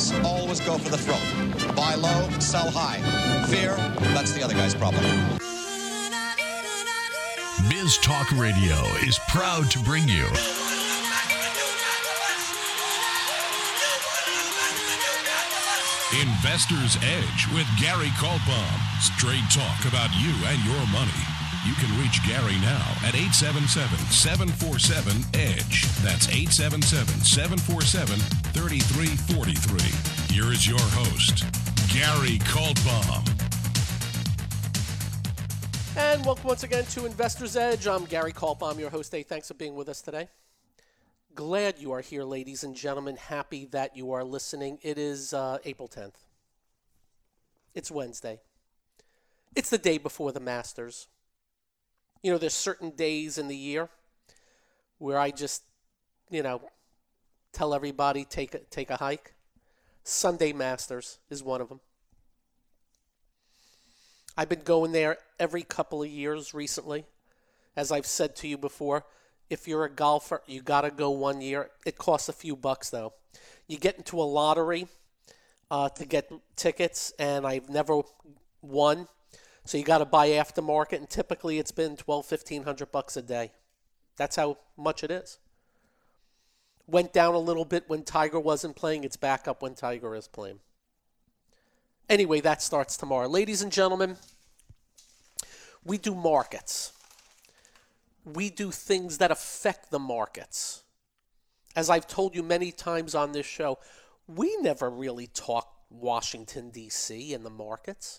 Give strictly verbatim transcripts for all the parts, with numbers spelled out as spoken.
banks always go for the throat. Buy low, sell high. Fear, that's the other guy's problem. Biz Talk Radio is proud to bring you Investor's Edge with Gary Kaltbaum. Straight talk about you and your money. You can reach Gary now at eight seven seven, seven four seven, E D G E. That's eight seven seven, seven four seven, three three four three. Here is your host, Gary Kaltbaum. And welcome once again to Investor's Edge. I'm Gary Kaltbaum, your host. Hey, thanks for being with us today. Glad you are here, ladies and gentlemen. Happy that you are listening. It is uh, April tenth. It's Wednesday. It's the day before the Masters. You know, there's certain days in the year where I just, you know, tell everybody take a, take a hike. Sunday Masters is one of them. I've been going there every couple of years recently. As I've said to you before, if you're a golfer, you got to go one year. It costs a few bucks, though. You get into a lottery uh, to get tickets, and I've never won. So you got to buy aftermarket, and typically it's been twelve, fifteen hundred bucks a day. That's how much it is. Went down a little bit when Tiger wasn't playing. It's back up when Tiger is playing. Anyway, that starts tomorrow. Ladies and gentlemen, we do markets. We do things that affect the markets. As I've told you many times on this show, we never really talk Washington, D C and the markets.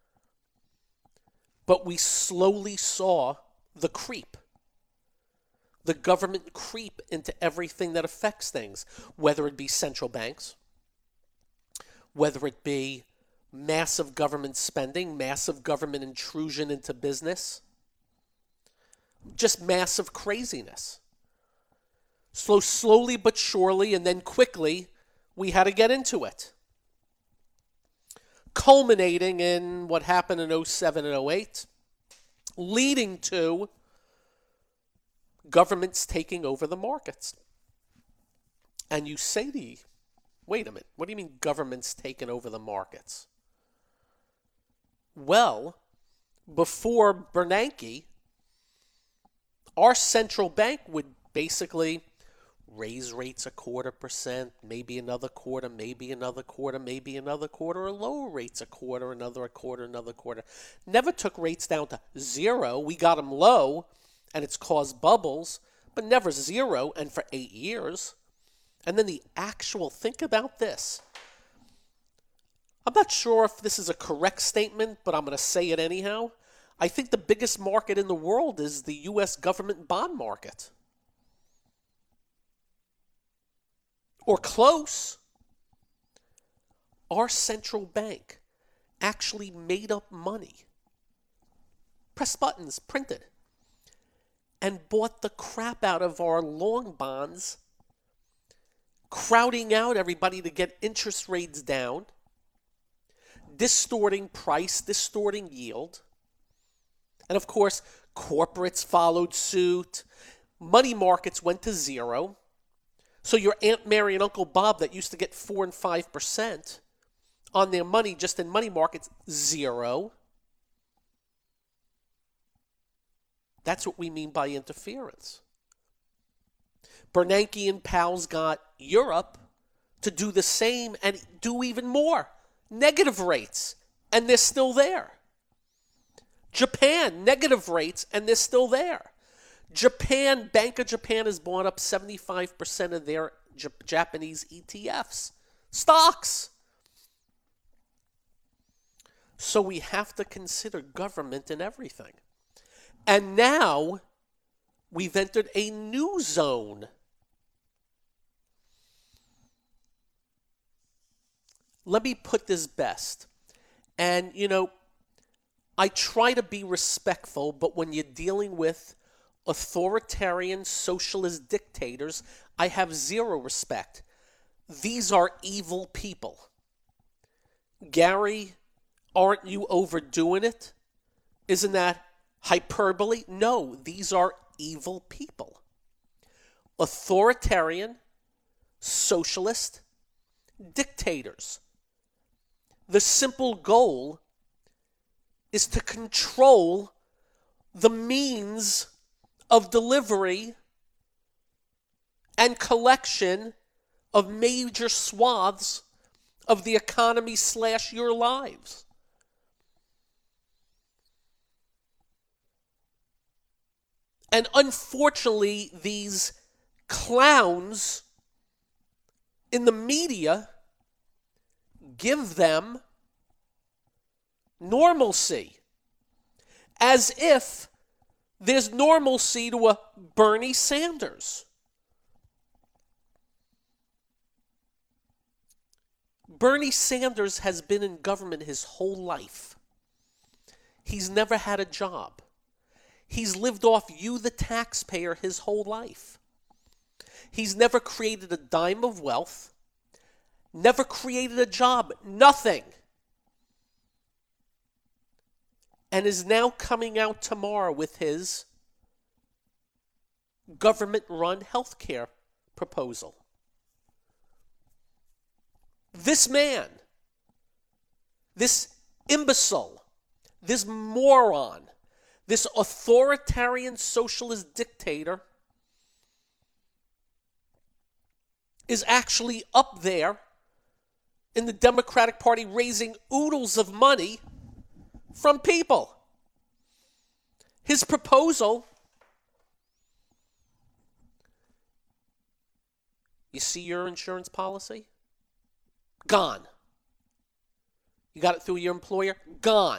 But we slowly saw the creep. The government creep into everything that affects things, whether it be central banks, whether it be massive government spending, massive government intrusion into business, just massive craziness. So slowly but surely, and then quickly, we had to get into it. Culminating in what happened in oh seven and oh eight, leading to governments taking over the markets. And you say to me, wait a minute, what do you mean governments taking over the markets? Well, before Bernanke, our central bank would basically raise rates a quarter percent, maybe another quarter, maybe another quarter, maybe another quarter, or lower rates a quarter, another a quarter, another quarter. Never took rates down to zero. We got them low, and it's caused bubbles, but never zero, and for eight years. And then the actual, think about this. I'm not sure if this is a correct statement, but I'm going to say it anyhow. I think the biggest market in the world is the U S government bond market. Or close. Our central bank actually made up money, press buttons, printed, and bought the crap out of our long bonds, crowding out everybody to get interest rates down, distorting price, distorting yield. And of course, corporates followed suit. Money markets went to zero. So your Aunt Mary and Uncle Bob that used to get four and five percent on their money just in money markets, zero. That's what we mean by interference. Bernanke and pals got Europe to do the same and do even more. Negative rates, and they're still there. Japan, negative rates, and they're still there. Japan, Bank of Japan has bought up seventy-five percent of their J- Japanese E T Fs, stocks. So we have to consider government in everything. And now we've entered a new zone. Let me put this best. And, you know, I try to be respectful, but when you're dealing with authoritarian socialist dictators, I have zero respect. These are evil people. Gary, aren't you overdoing it? Isn't that hyperbole? No, these are evil people. Authoritarian, socialist, dictators. The simple goal is to control the means of delivery and collection of major swaths of the economy slash your lives. And unfortunately, these clowns in the media give them normalcy, as if there's normalcy to a Bernie Sanders. Bernie Sanders has been in government his whole life. He's never had a job. He's lived off you, the taxpayer, his whole life. He's never created a dime of wealth, never created a job, nothing. And is now coming out tomorrow with his government-run health care proposal. This man, this imbecile, this moron, this authoritarian socialist dictator is actually up there in the Democratic Party raising oodles of money from people. His proposal, you see your insurance policy? Gone. You got it through your employer? Gone.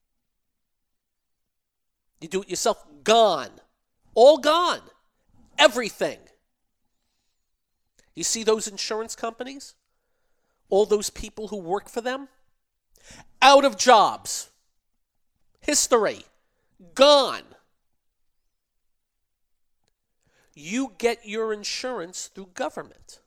You do it yourself? Gone. All gone. Everything. You see those insurance companies? All those people who work for them? Out of jobs. History. Gone. You get your insurance through government.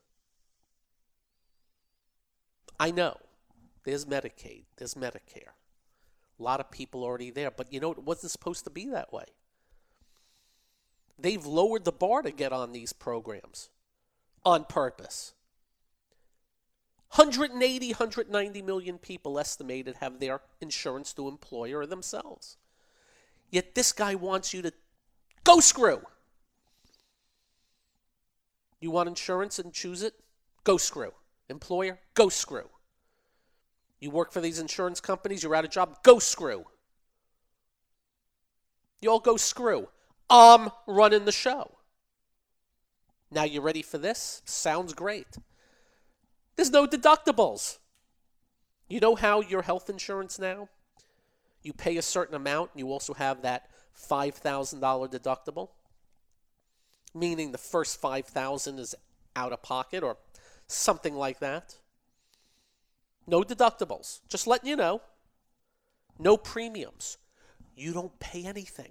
I know. There's Medicaid. There's Medicare. A lot of people already there. But you know, it wasn't supposed to be that way. They've lowered the bar to get on these programs on purpose. one hundred eighty, one hundred ninety million people estimated have their insurance through employer or themselves. Yet this guy wants you to go screw. You want insurance and choose it? Go screw. Employer? Go screw. You work for these insurance companies, you're out of job? Go screw. You all go screw. I'm running the show. Now you ready for this? Sounds great. There's no deductibles. You know how your health insurance now? You pay a certain amount, and you also have that five thousand dollars deductible, meaning the first five thousand dollars is out of pocket or something like that. No deductibles. Just letting you know. No premiums. You don't pay anything.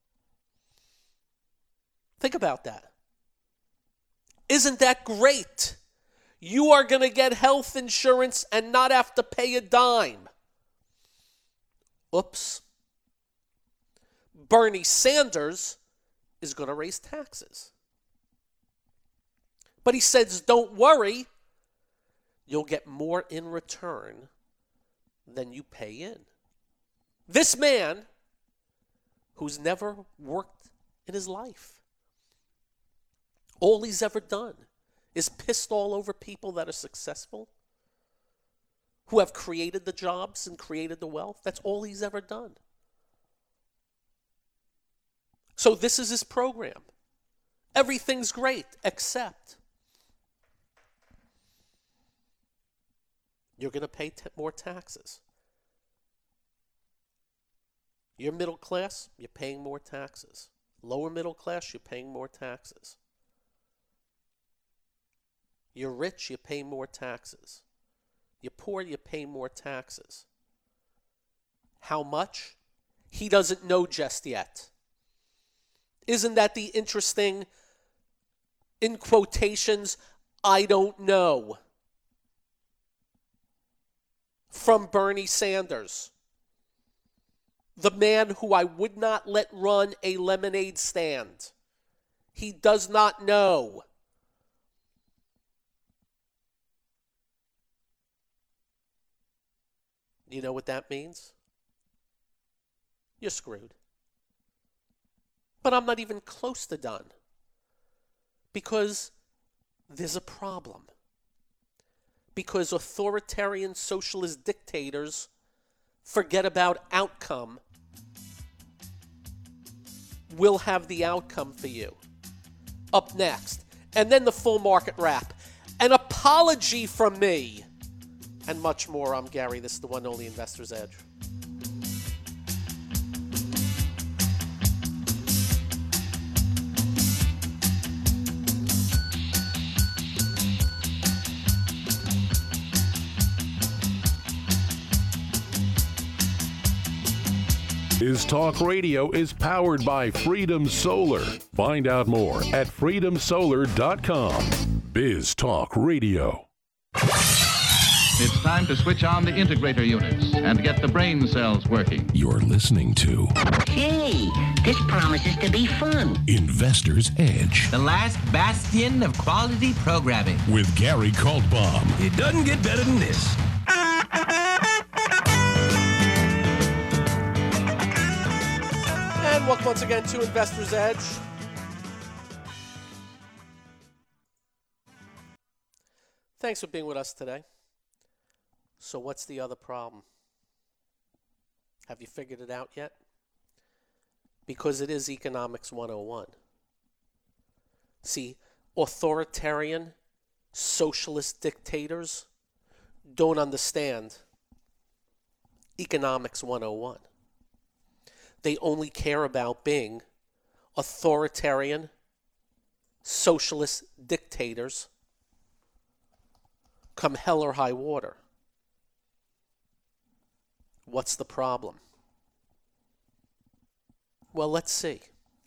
Think about that. Isn't that great? You are going to get health insurance and not have to pay a dime. Oops. Bernie Sanders is going to raise taxes. But he says, don't worry, you'll get more in return than you pay in. This man, who's never worked in his life, all he's ever done is pissed all over people that are successful, who have created the jobs and created the wealth. That's all he's ever done. So this is his program. Everything's great, except you're going to pay t- more taxes. You're middle class, you're paying more taxes. Lower middle class, you're paying more taxes. You're rich, you pay more taxes. You're poor, you pay more taxes. How much? He doesn't know just yet. Isn't that the interesting, in quotations, I don't know, from Bernie Sanders, the man who I would not let run a lemonade stand? He does not know. You know what that means? You're screwed. But I'm not even close to done. Because there's a problem. Because authoritarian socialist dictators forget about outcome. Will have the outcome for you. Up next. And then the full market wrap. An apology from me. And much more. I'm Gary. This is the one and only Investor's Edge. Biz Talk Radio is powered by Freedom Solar. Find out more at freedom solar dot com. Biz Talk Radio. It's time to switch on the integrator units and get the brain cells working. You're listening to Hey, this promises to be fun. Investor's Edge The last bastion of quality programming. with Gary Kaltbaum. It doesn't get better than this. And welcome once again to Investor's Edge. Thanks for being with us today. So what's the other problem? Have you figured it out yet? Because it is Economics one oh one. See, authoritarian, socialist dictators don't understand Economics one oh one. They only care about being authoritarian, socialist dictators come hell or high water. What's the problem? Well, let's see.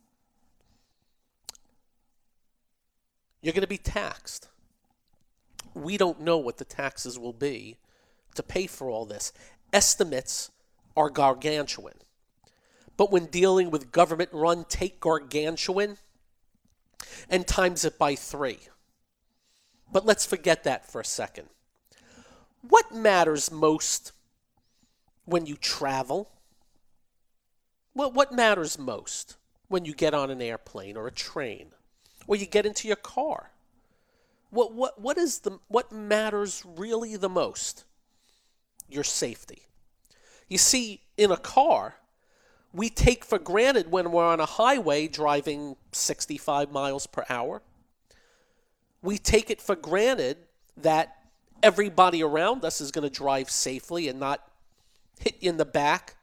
You're going to be taxed. We don't know what the taxes will be to pay for all this. Estimates are gargantuan. But when dealing with government run, take gargantuan and times it by three. But let's forget that for a second. What matters most when you travel? Well, what matters most when you get on an airplane or a train or you get into your car? What what what is the what matters really the most? Your safety. You see, in a car, we take for granted when we're on a highway driving sixty-five miles per hour. We take it for granted that everybody around us is going to drive safely and not hit you in the back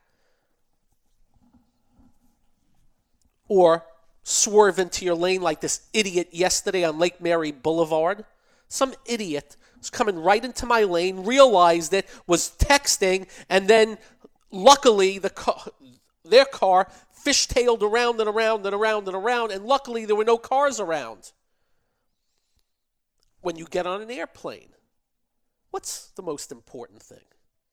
or swerve into your lane like this idiot yesterday on Lake Mary Boulevard. Some idiot was coming right into my lane, realized it, was texting, and then luckily the car, their car fishtailed around and around and around and around, and luckily there were no cars around. When you get on an airplane, what's the most important thing?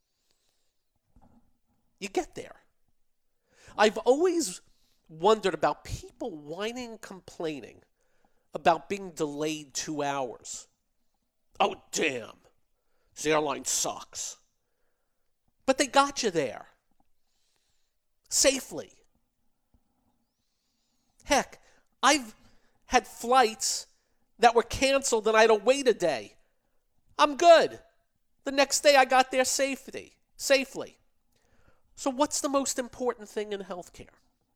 You get there. I've always wondered about people whining and complaining about being delayed two hours. Oh, damn. This airline sucks. But they got you there. Safely. Heck, I've had flights that were canceled and I had to wait a day. I'm good. The next day I got there safety, safely. So what's the most important thing in healthcare?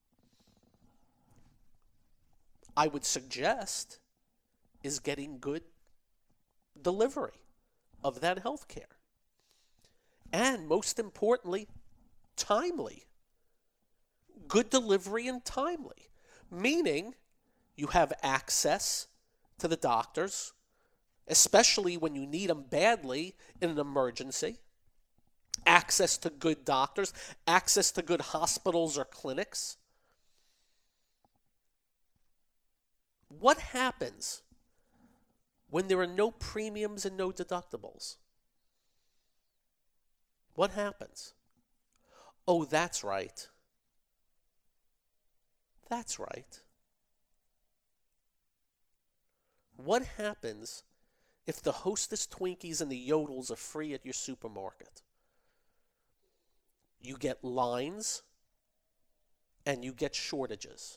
I would suggest is getting good delivery of that healthcare. And most importantly, timely. Good delivery and timely. Meaning you have access to the doctors, especially when you need them badly in an emergency. Access to good doctors, access to good hospitals or clinics. What happens when there are no premiums and no deductibles? What happens? Oh, that's right. That's right. What happens if the Hostess Twinkies and the Yodels are free at your supermarket? you get lines, and you get shortages.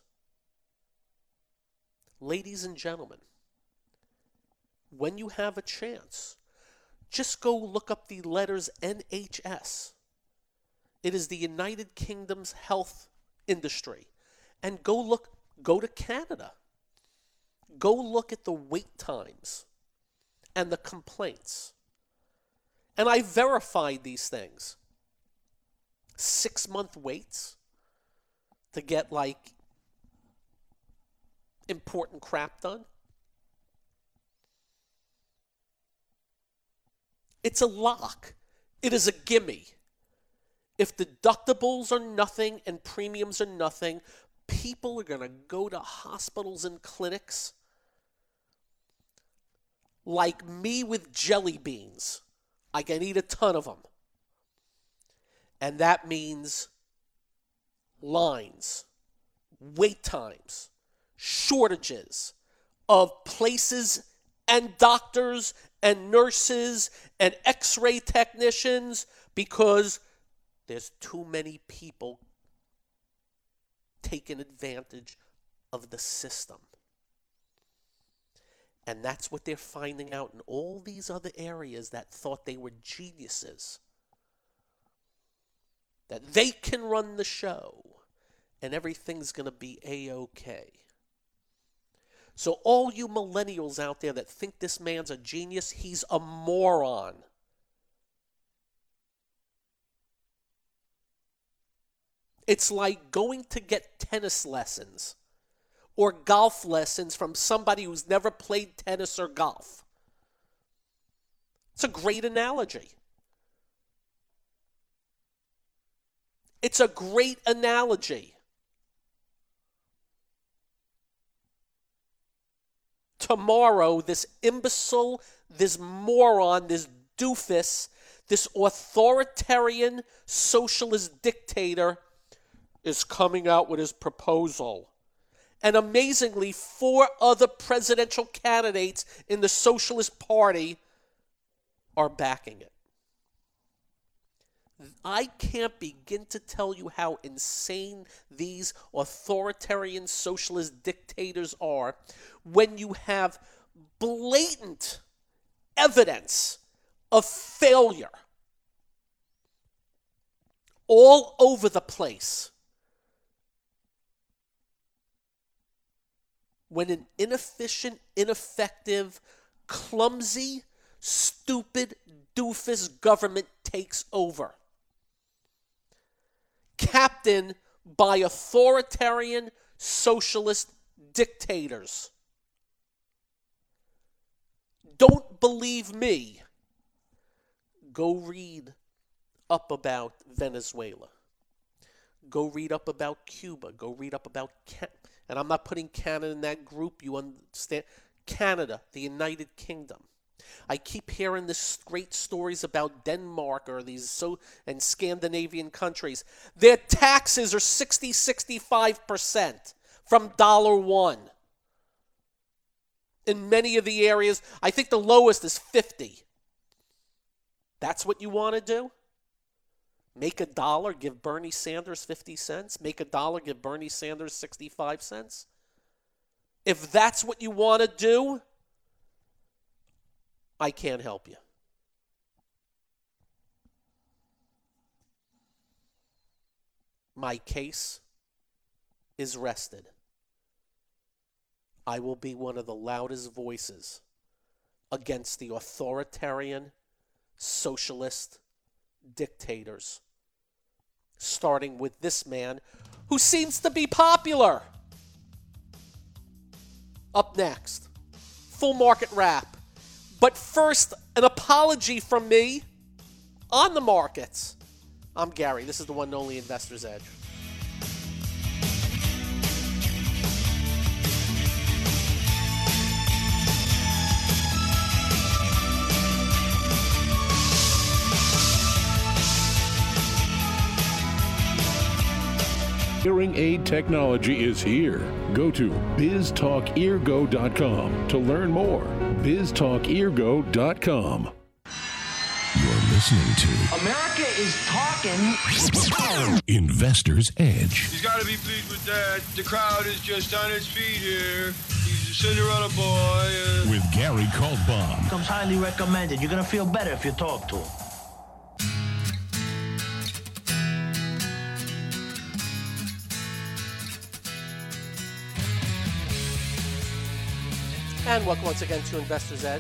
Ladies and gentlemen, when you have a chance, just go look up the letters N H S. It is the United Kingdom's health industry. And go look, go to Canada. Go look at the wait times and the complaints. And I verified these things. Six-month waits to get, like, important crap done. It's a lock. It is a gimme. If deductibles are nothing and premiums are nothing, people are going to go to hospitals and clinics like me with jelly beans. I can eat a ton of them. And that means lines, wait times, shortages of places and doctors and nurses and x-ray technicians because there's too many people taking advantage of the system. And that's what they're finding out in all these other areas that thought they were geniuses. That they can run the show and everything's going to be A-okay. So all you millennials out there that think this man's a genius, he's a moron. It's like going to get tennis lessons or golf lessons from somebody who's never played tennis or golf. It's a great analogy. It's a great analogy. Tomorrow, this imbecile, this moron, this doofus, this authoritarian socialist dictator is coming out with his proposal. And amazingly, four other presidential candidates in the Socialist Party are backing it. I can't begin to tell you how insane these authoritarian socialist dictators are when you have blatant evidence of failure all over the place. When an inefficient, ineffective, clumsy, stupid, doofus government takes over, captained by authoritarian socialist dictators. Don't believe me? Go read up about Venezuela. Go read up about Cuba. Go read up about Canada. And I'm not putting Canada in that group, you understand? Canada, the United Kingdom. I keep hearing this great stories about Denmark or these so and Scandinavian countries. Their taxes are sixty, sixty-five percent from dollar one. In many of the areas, I think the lowest is fifty. That's what you want to do? Make a dollar, give Bernie Sanders fifty cents. Make a dollar, give Bernie Sanders sixty-five cents. If that's what you want to do, I can't help you. My case is rested. I will be one of the loudest voices against the authoritarian, socialist dictators, starting with this man who seems to be popular. Up next, full market wrap. But first, an apology from me on the markets. I'm Gary. This is the one and only Investor's Edge. Hearing aid technology is here. Go to biz talk eargo dot com to learn more. biz talk eargo dot com. You're listening listening to America is talking. Investor's Edge He's got to be pleased with that. The crowd is just on its feet here. He's a Cinderella boy. Uh... with Gary Kaltbaum. Comes highly recommended. You're going to feel better if you talk to him. And welcome once again to Investor's Edge.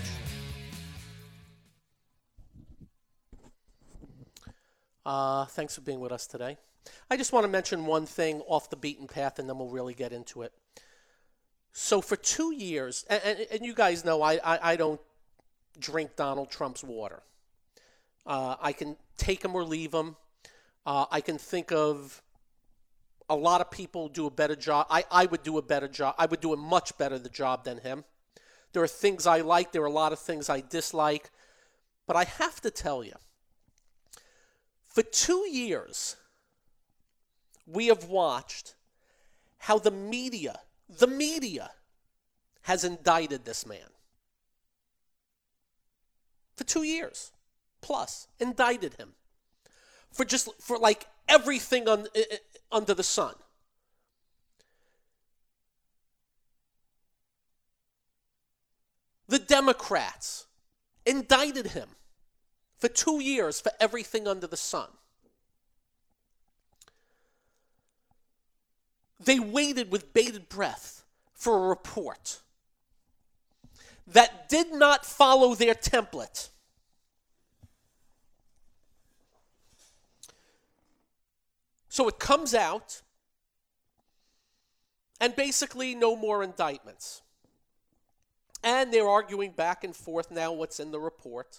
Uh, thanks for being with us today. I just want to mention one thing off the beaten path, and then we'll really get into it. So for two years, and, and, and you guys know I, I, I don't drink Donald Trump's water. Uh, I can take him or leave him. Uh, I can think of a lot of people do a better job. I, I would do a better job. I would do a much better the job than him. There are things I like. There are a lot of things I dislike. But I have to tell you, for two years, we have watched how the media, the media, has indicted this man. For two years, plus, indicted him. For just, for like everything on, under the sun. The Democrats indicted him for two years for everything under the sun. They waited with bated breath for a report that did not follow their template. So it comes out, and basically no more indictments. And they're arguing back and forth now what's in the report.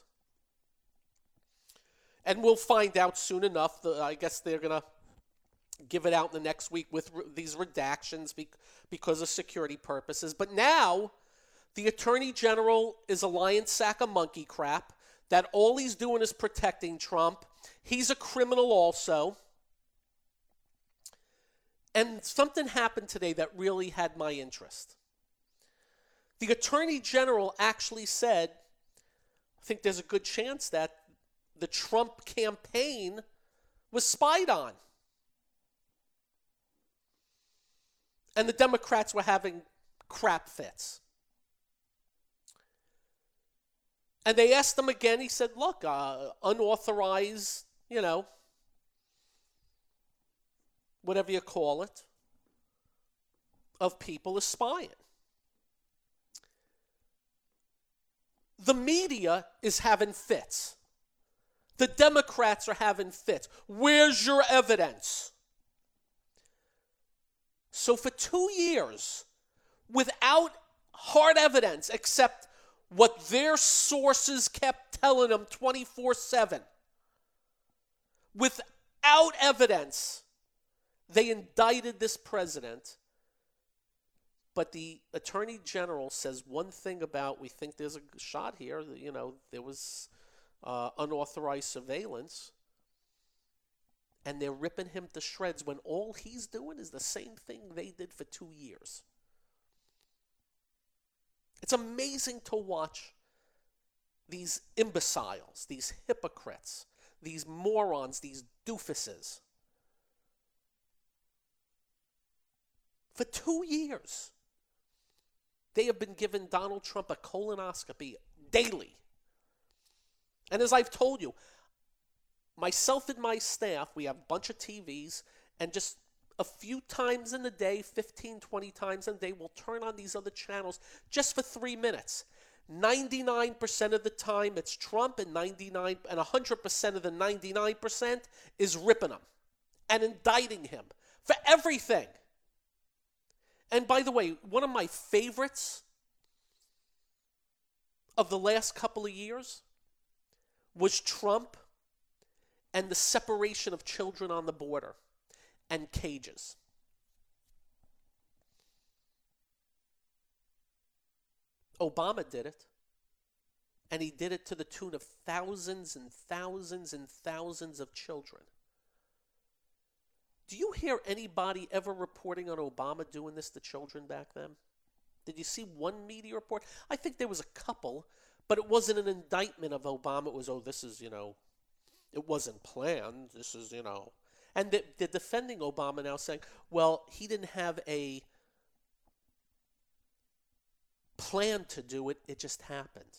And we'll find out soon enough. The, I guess they're going to give it out in the next week with re- these redactions be- because of security purposes. But now, the Attorney General is a lion sack of monkey crap, that all he's doing is protecting Trump. He's a criminal also. And something happened today that really had my interest. The Attorney General actually said, I think there's a good chance that the Trump campaign was spied on. And the Democrats were having crap fits. And they asked him again. He said, look, uh, unauthorized, you know, whatever you call it, of people is spying. The media is having fits. The Democrats are having fits. Where's your evidence? So for two years, without hard evidence except what their sources kept telling them twenty-four seven, without evidence, they indicted this president. But the Attorney General says one thing about, we think there's a shot here, you know, there was uh, unauthorized surveillance, and they're ripping him to shreds when all he's doing is the same thing they did for two years. It's amazing to watch these imbeciles, these hypocrites, these morons, these doofuses. For two years, they have been giving Donald Trump a colonoscopy daily. And as I've told you, myself and my staff, we have a bunch of T Vs, and just a few times in the day, fifteen, twenty times in the day, we'll turn on these other channels just for three minutes. ninety-nine percent of the time it's Trump, and ninety-nine and one hundred percent of the ninety-nine percent is ripping him and indicting him for everything. And by the way, one of my favorites of the last couple of years was Trump and the separation of children on the border and cages. Obama did it, and he did it to the tune of thousands and thousands and thousands of children. Do you hear anybody ever reporting on Obama doing this to children back then? Did you see one media report? I think there was a couple, but it wasn't an indictment of Obama. It was, oh, this is, you know, it wasn't planned. This is, you know. And the, the defending Obama now saying, well, he didn't have a plan to do it. It just happened.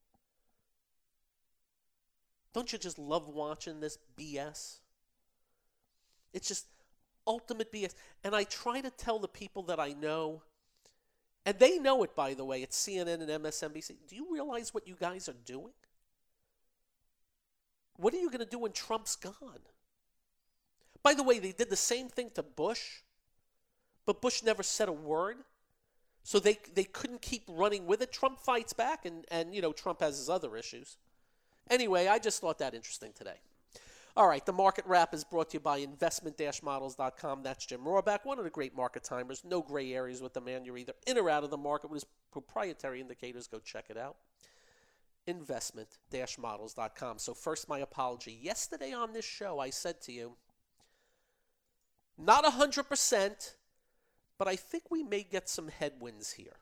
Don't you just love watching this B S? It's just ultimate B S. And I try to tell the people that I know, and they know it, by the way, it's C N N and M S N B C. Do you realize what you guys are doing? What are you going to do when Trump's gone? By the way, they did the same thing to Bush, but Bush never said a word. So they they couldn't keep running with it. Trump fights back, and, and you know, Trump has his other issues. Anyway, I just thought that interesting today. All right, the market wrap is brought to you by investment dash models dot com. That's Jim Rohrback, one of the great market timers. No gray areas with the man. You're either in or out of the market with his proprietary indicators. Go check it out. investment dash models dot com. So first, my apology. Yesterday on this show, I said to you, not one hundred percent, but I think we may get some headwinds here.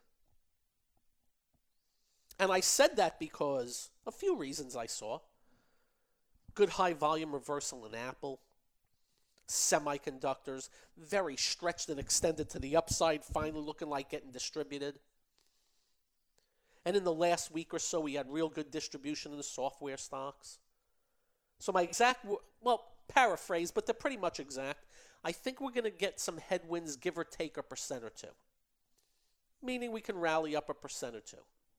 And I said that because a few reasons I saw. Good high volume reversal in Apple. Semiconductors, very stretched and extended to the upside, finally looking like getting distributed. And in the last week or so, we had real good distribution in the software stocks. So my exact, well, paraphrase, but they're pretty much exact. I think we're going to get some headwinds, give or take a percent or two. Meaning we can rally up a percent or two.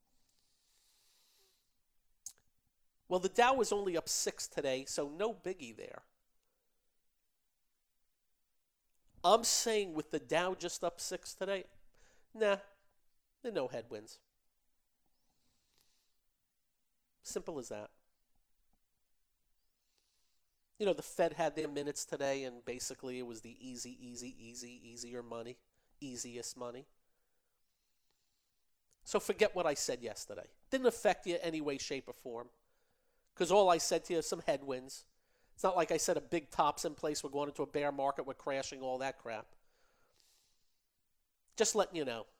Well, the Dow was only up six today, so no biggie there. I'm saying with the Dow just up six today, nah, there are no headwinds. Simple as that. You know, the Fed had their minutes today, and basically it was the easy, easy, easy, easier money, easiest money. So forget what I said yesterday. Didn't affect you any way, shape, or form. Because all I said to you is some headwinds. It's not like I said a big top's in place, we're going into a bear market, we're crashing, all that crap. Just letting you know.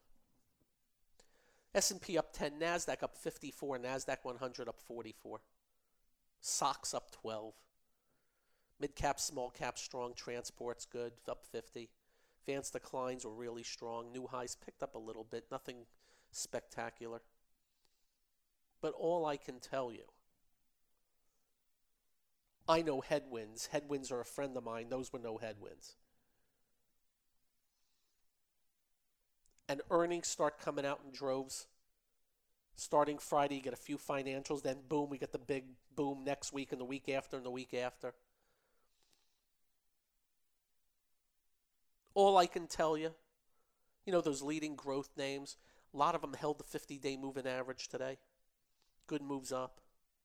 S and P up ten, NASDAQ up fifty-four, NASDAQ one hundred up forty-four. S O X up twelve. Mid-cap, small-cap strong, transport's good, up fifty. Advanced declines were really strong. New highs picked up a little bit, nothing spectacular. But all I can tell you, I know headwinds. Headwinds are a friend of mine. Those were no headwinds. And earnings start coming out in droves. Starting Friday, you get a few financials. Then boom, we get the big boom next week and the week after and the week after. All I can tell you, you know, those leading growth names, a lot of them held the fifty-day moving average today. Good moves up.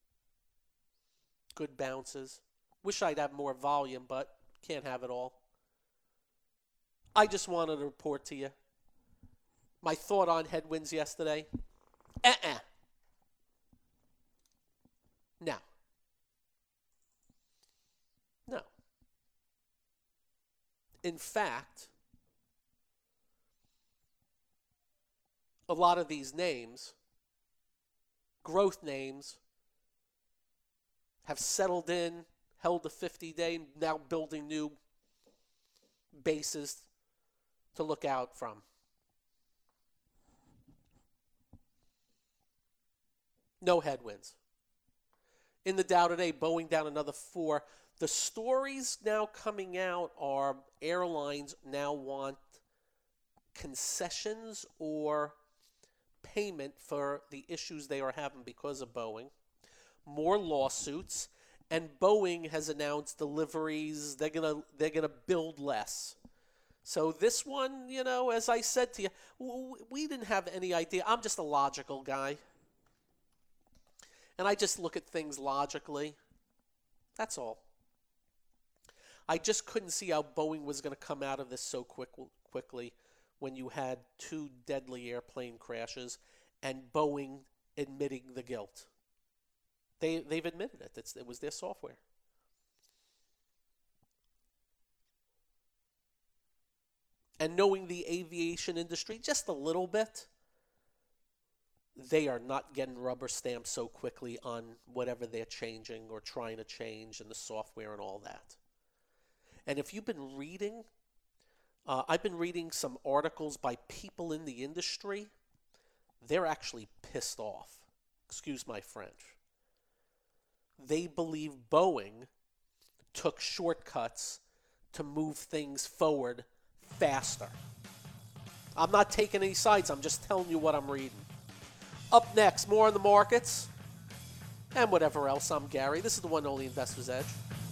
Good bounces. Wish I'd have more volume, but can't have it all. I just wanted to report to you my thought on headwinds yesterday. Uh-uh. No. No. In fact, a lot of these names, growth names, have settled in, held the fifty-day, now building new bases to look out from. No headwinds. In the Dow today, Boeing down another four. The stories now coming out are airlines now want concessions or payment for the issues they are having because of Boeing. More lawsuits, and Boeing has announced deliveries. They're gonna they're gonna build less. So this one, you know, as I said to you, we didn't have any idea. I'm just a logical guy, and I just look at things logically. That's all. I just couldn't see how Boeing was going to come out of this so quick, quickly when you had two deadly airplane crashes and Boeing admitting the guilt. They, they've admitted it. It's, it was their software. And knowing the aviation industry just a little bit, they are not getting rubber stamped so quickly on whatever they're changing or trying to change and the software and all that. And if you've been reading, uh, I've been reading some articles by people in the industry. They're actually pissed off. Excuse my French. They believe Boeing took shortcuts to move things forward faster. I'm not taking any sides. I'm just telling you what I'm reading. Up next, more on the markets and whatever else. I'm Gary. This is the one and only Investor's Edge.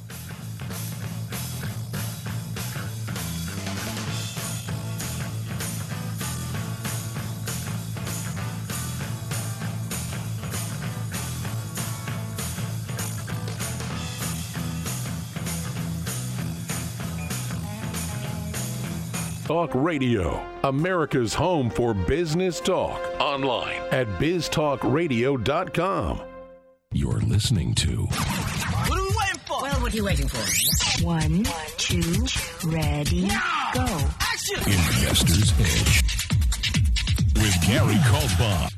Talk Radio, America's home for business talk. Online at biz talk radio dot com. You're listening to... What are we waiting for? Well, what are you waiting for? One, two, ready, go. Action! Investor's Edge with Gary Kaltbaum.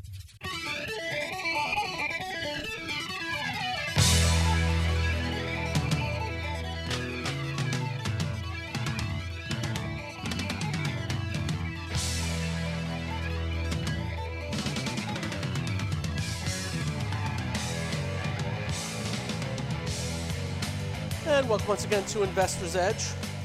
And welcome once again to Investor's Edge.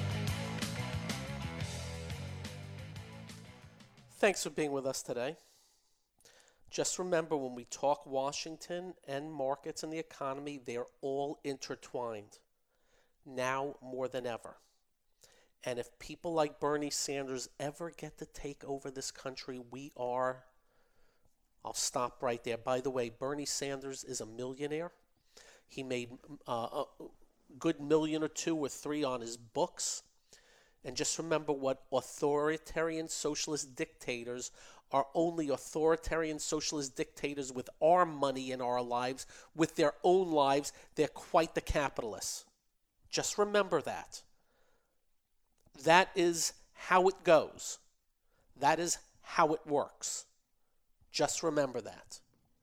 Thanks for being with us today. Just remember, when we talk Washington and markets and the economy, they're all intertwined, now more than ever. And if people like Bernie Sanders ever get to take over this country, we are... I'll stop right there. By the way, Bernie Sanders is a millionaire. He made... Uh, a, good million or two or three on his books. And just remember what authoritarian socialist dictators are only authoritarian socialist dictators with our money in our lives, with their own lives. They're quite the capitalists. Just remember that. That is how it goes. That is how it works. Just remember that.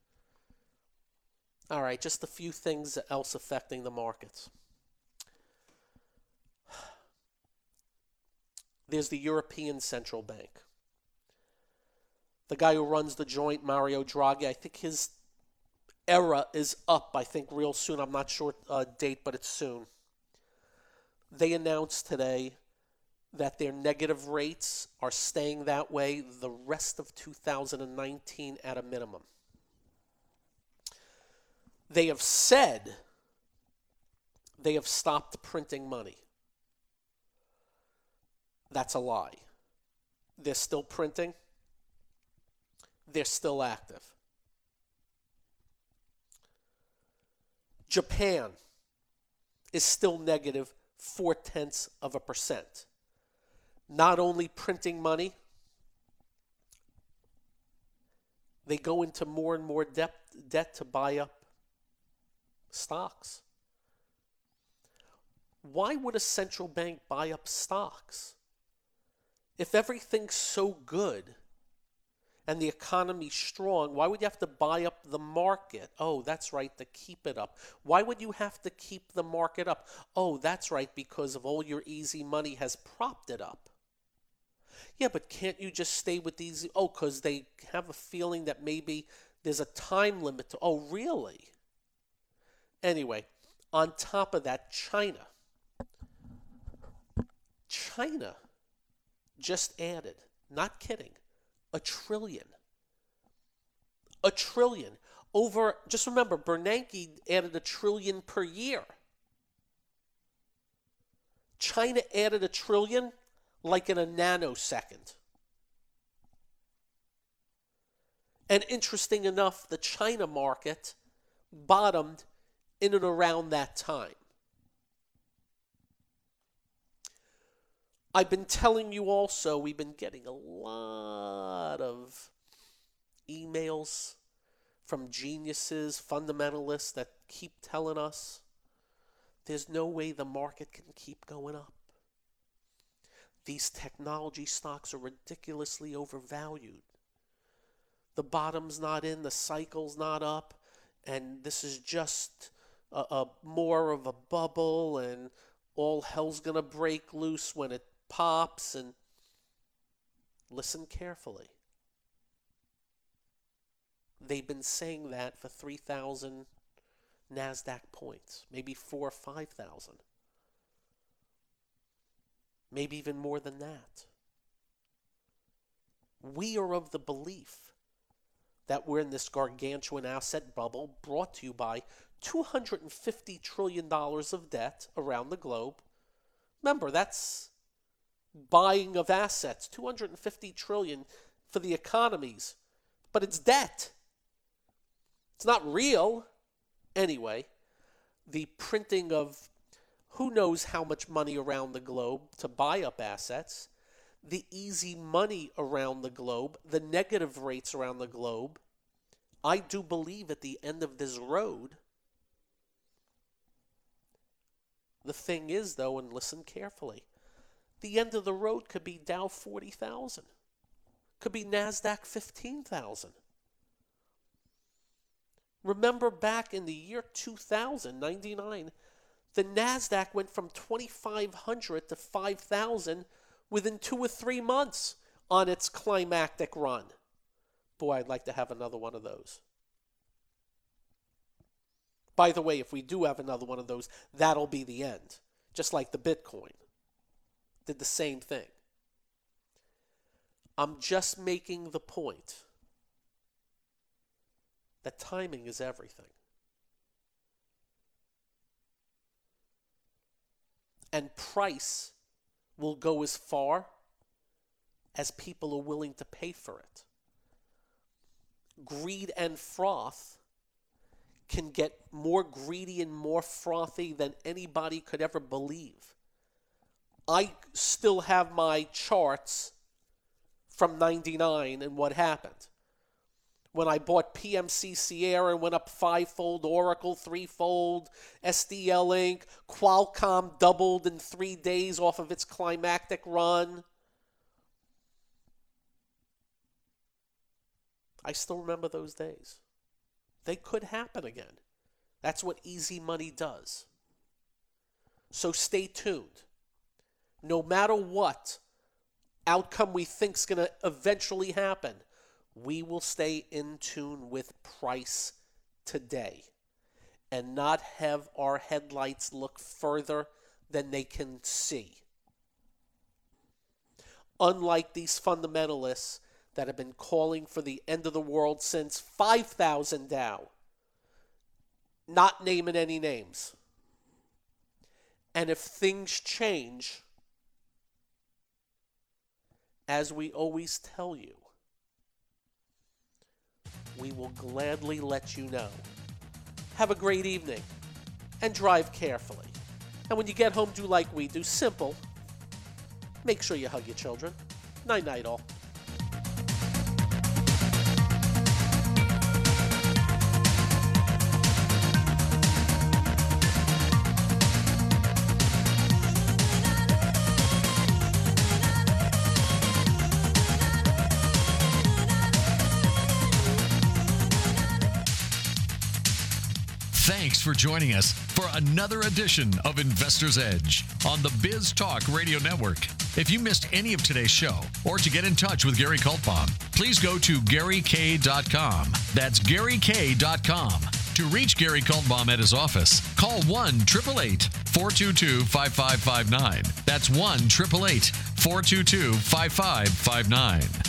All right, just a few things else affecting the markets. There's the European Central Bank. The guy who runs the joint, Mario Draghi, I think his era is up, I think, real soon. I'm not sure uh, date, but it's soon. They announced today that their negative rates are staying that way the rest of two thousand nineteen at a minimum. They have said they have stopped printing money. That's a lie. They're still printing. They're still active. Japan is still negative four-tenths of a percent. Not only printing money, they go into more and more debt, debt to buy up stocks. Why would a central bank buy up stocks? If everything's so good and the economy's strong, why would you have to buy up the market? Oh, that's right, to keep it up. Why would you have to keep the market up? Oh, that's right, because of all your easy money has propped it up. Yeah, but can't you just stay with these? Oh, because they have a feeling that maybe there's a time limit to, oh, really? Anyway, on top of that, China. China just added, not kidding, a trillion. A trillion. Over, just remember, Bernanke added a trillion per year. China added a trillion like in a nanosecond. And interesting enough, the China market bottomed in and around that time. I've been telling you also, we've been getting a lot of emails from geniuses, fundamentalists that keep telling us there's no way the market can keep going up. These technology stocks are ridiculously overvalued. the bottom's not in, the cycle's not up, and this is just a, a more of a bubble, and all hell's going to break loose when it pops. And listen carefully. They've been saying that for three thousand NASDAQ points, maybe four or five thousand. Maybe even more than that. We are of the belief that we're in this gargantuan asset bubble brought to you by two hundred fifty trillion dollars of debt around the globe. Remember, that's buying of assets, two hundred fifty trillion dollars for the economies, but it's debt. It's not real. Anyway, the printing of who knows how much money around the globe to buy up assets, the easy money around the globe, the negative rates around the globe, I do believe at the end of this road, the thing is, though, and listen carefully, the end of the road could be Dow forty thousand, could be NASDAQ fifteen thousand. Remember back in the year two thousand, ninety-nine, the NASDAQ went from twenty-five hundred to five thousand within two or three months on its climactic run. Boy, I'd like to have another one of those. By the way, if we do have another one of those, that'll be the end. Just like the Bitcoin. Did the same thing. I'm just making the point that timing is everything. And price will go as far as people are willing to pay for it. Greed and froth can get more greedy and more frothy than anybody could ever believe. I still have my charts from ninety-nine and what happened. When I bought P M C Sierra and went up fivefold, Oracle threefold, S D L Incorporated, Qualcomm doubled in three days off of its climactic run. I still remember those days. They could happen again. That's what easy money does. So stay tuned. No matter what outcome we think is going to eventually happen, we will stay in tune with price today and not have our headlights look further than they can see. Unlike these fundamentalists that have been calling for the end of the world since five thousand Dow, not naming any names. And if things change, as we always tell you, we will gladly let you know. Have a great evening and drive carefully. And when you get home, do like we do. Simple. Make sure you hug your children. Night-night all. Thanks for joining us for another edition of Investor's Edge on the Biz Talk Radio Network. If you missed any of today's show or to get in touch with Gary Kaltbaum, please go to Gary K dot com. That's Gary K dot com. To reach Gary Kaltbaum at his office, call one eight eight eight, four two two, five five five nine. That's one eight eight eight, four two two, five five five nine.